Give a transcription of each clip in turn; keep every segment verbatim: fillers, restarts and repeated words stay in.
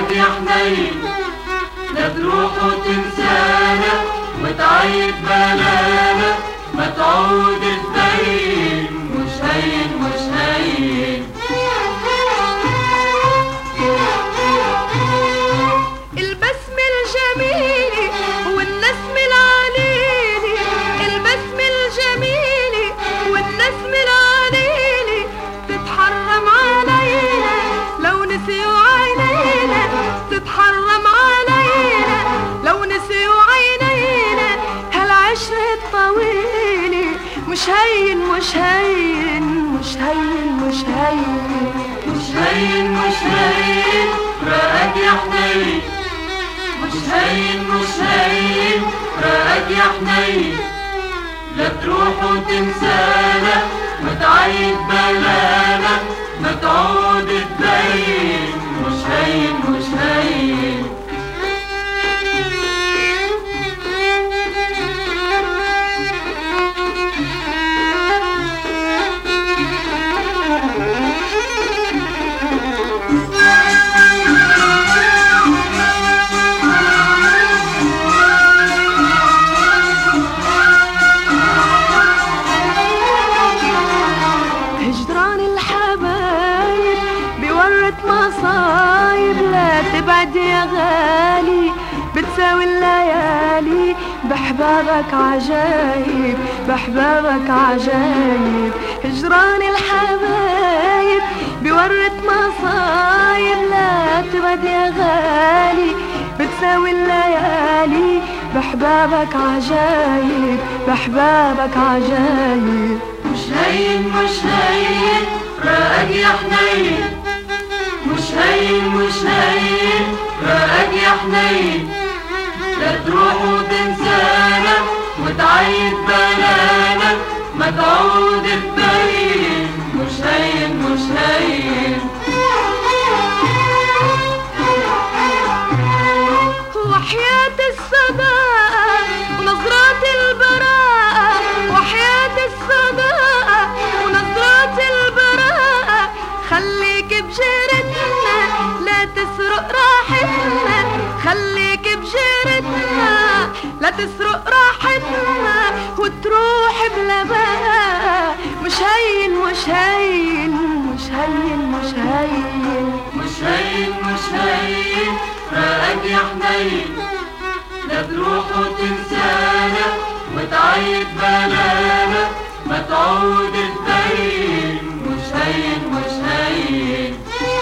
رقاك يا حنين، لا تروح وتنسانا وتعيد بلانا، ما تعود تبين مش هين مش هين. البسم الجميل والنسم العليلي، البسم الجميل والنسم العليلي، تتحرم علينا لو نسيوا عينينا، تتحرم علينا لو نسيوا عينينا، هالعشرة الطويلة مش هين مش هين مش هين مش هين مش هين مش هين رقاك يا حنين، مش هين مش هين رقاك يا حنين، لا تروح وتنسانا وتعيد بلانا، ما تعود تبين مش هين مش هين. مصايب لا تبعد يا غالي، بتساوي الليالي بحبابك عجايب، بحبابك عجايب. هجران الحبايب بورد مصايب لا تبعد يا غالي، بتساوي الليالي بحبابك عجايب، بحبابك عجايب. مش هين مش هين رقاك يا حنين، مش هين مش هين رقاك يا حنين، لا تروح وتنسانا وتعيد بلانا، ما تعود تبين مش هين مش هين. وحياة الصداقة ونظرات البراءة، وحياة الصداقة ونظرات البراءة، خليك بجيرتنا لا تسرق راحتنا، خليك بجيرتنا لا تسرق راحتنا، وتروح بلا بقى مش هين مش هين مش هين مش هين مش هين مش هين رقاك يا حنين، لا تروح وتنسانا وتعيد بلانا، ما تعود تبين مش هين مش هين.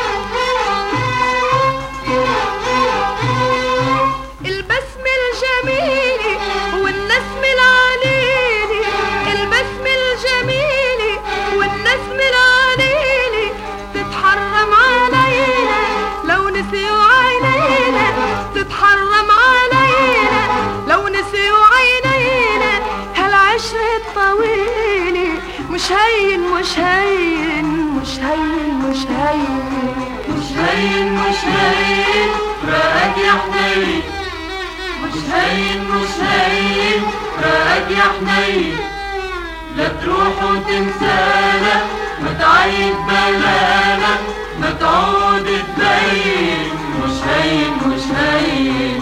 البسم الجميل والنسم العليلي، البسم الجميل والنسم العليلي، تتحرم علينا لو نسيوا عينينا، تتحرم علينا لو نسيوا عينينا، هالعشرة الطويلة مش هين مش هين مش هين مش هين مش هين مش هين رقاك يا حنين، مش هين مش هين رقاك يا حنين، لا تروح وتنسانا وتعيد بلانا، ما تعود تبين مش هين مش هين.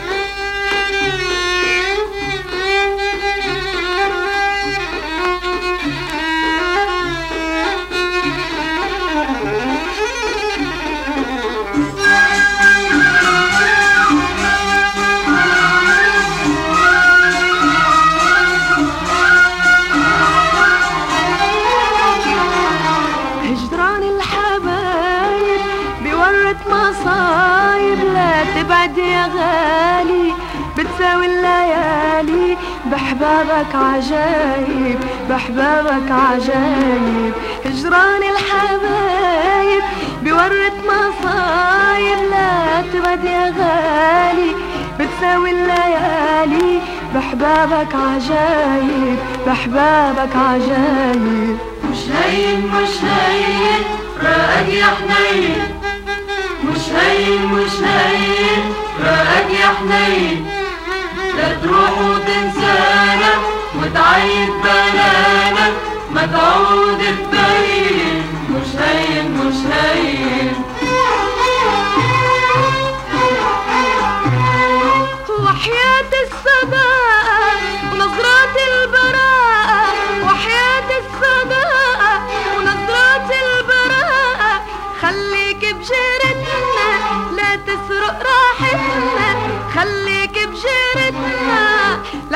مصايب لا تبعد يا غالي، بتساوي الليالي بحبابك عجايب، بحبابك عجايب. هجران الحبايب بورد مصايب لا تبعد يا غالي، بتساوي الليالي بحبابك عجايب، بحبابك عجايب. مش هين مش هين رقاك يا حنين، مش هين مش هين رقاك يا حنين، لا تروح وتنسانا وتعيد بلانا، ما تعود تبين مش هين مش هين.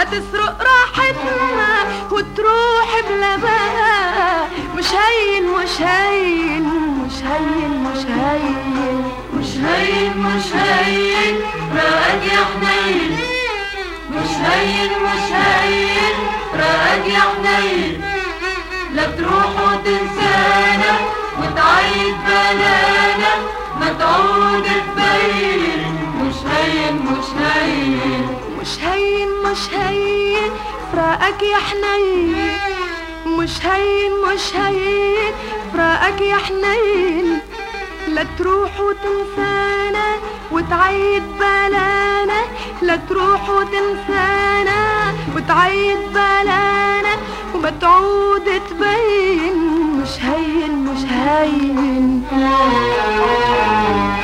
لا تسرق راحتنا وتروح بلا بقى. مش هين مش هين مش هين مش هين مش هين مش هين رقد يا حنين، مش هين مش هين رقد يا حنين. لا تروح وتنسانا وتعيد بلانا، ما تعود تبين. مش هين مش هين مش هين مش هين فراقك يا حنين، مش هين مش هين فراقك يا حنين. لا تروح وتنسانا وتعيد بلانا، لا تروح وتنسانا وتعيد بلانا، وما تعود تبين. مش هين مش هين